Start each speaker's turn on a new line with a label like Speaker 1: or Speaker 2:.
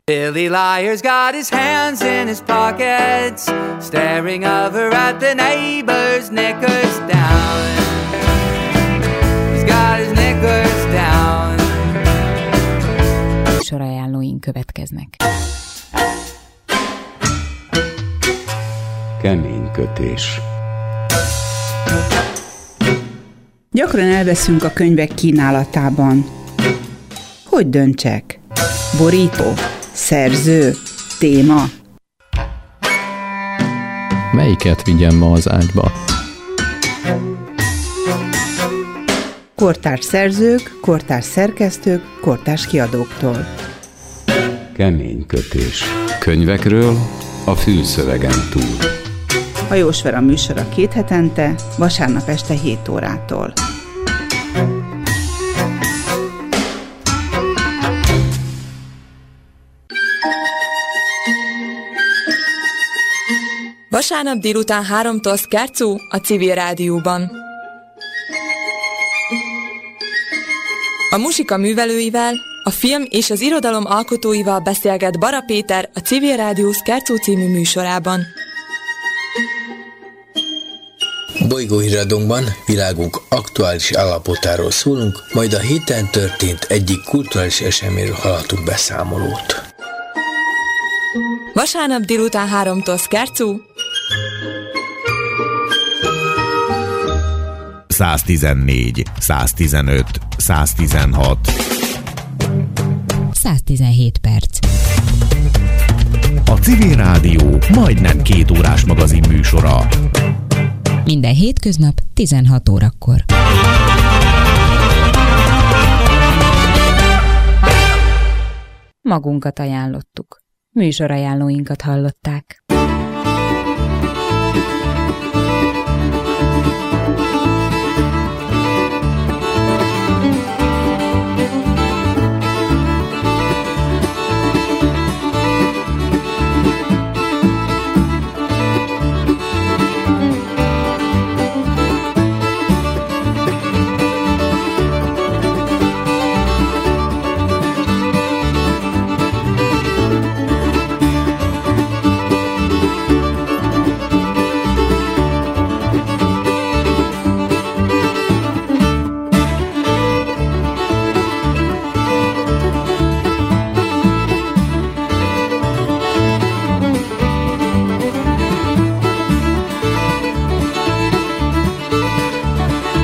Speaker 1: Billy Liar's got his hands in his pockets, staring over at the neighbor's knickers down. He's got his knickers down.
Speaker 2: Sorajánlóink következnek.
Speaker 3: Kemény kötés.
Speaker 4: Gyakran elveszünk a könyvek kínálatában. Hogy döntsek? Borító? Szerző? Téma?
Speaker 5: Melyiket vigyem ma az ágyba?
Speaker 4: Kortárs szerzők, kortárs szerkesztők, kortárs kiadóktól.
Speaker 3: Kemény kötés. Könyvekről a fülszövegen túl.
Speaker 4: Hajós Vera műsora 2 hetente, vasárnap este 7 órától.
Speaker 6: Vasárnap délután 3-tól Szkárczó a Civil Rádióban. A muzsika művelőivel, a film és az irodalom alkotóival beszélget Bara Péter a Civil Rádió Szkárczó című műsorában.
Speaker 7: Bolygóhíradónkban világunk aktuális állapotáról szólunk, majd a héten történt egyik kulturális eseményről hallhatunk beszámolót.
Speaker 6: Vasárnap délután 3-tól Szkárczó.
Speaker 8: 114, 115, 116.
Speaker 2: 117 perc.
Speaker 8: A Civil Rádió majdnem 2 órás magazin műsora.
Speaker 2: Minden hétköznap 16 órakor. Magunkat ajánlottuk. Műsorajánlóinkat hallották.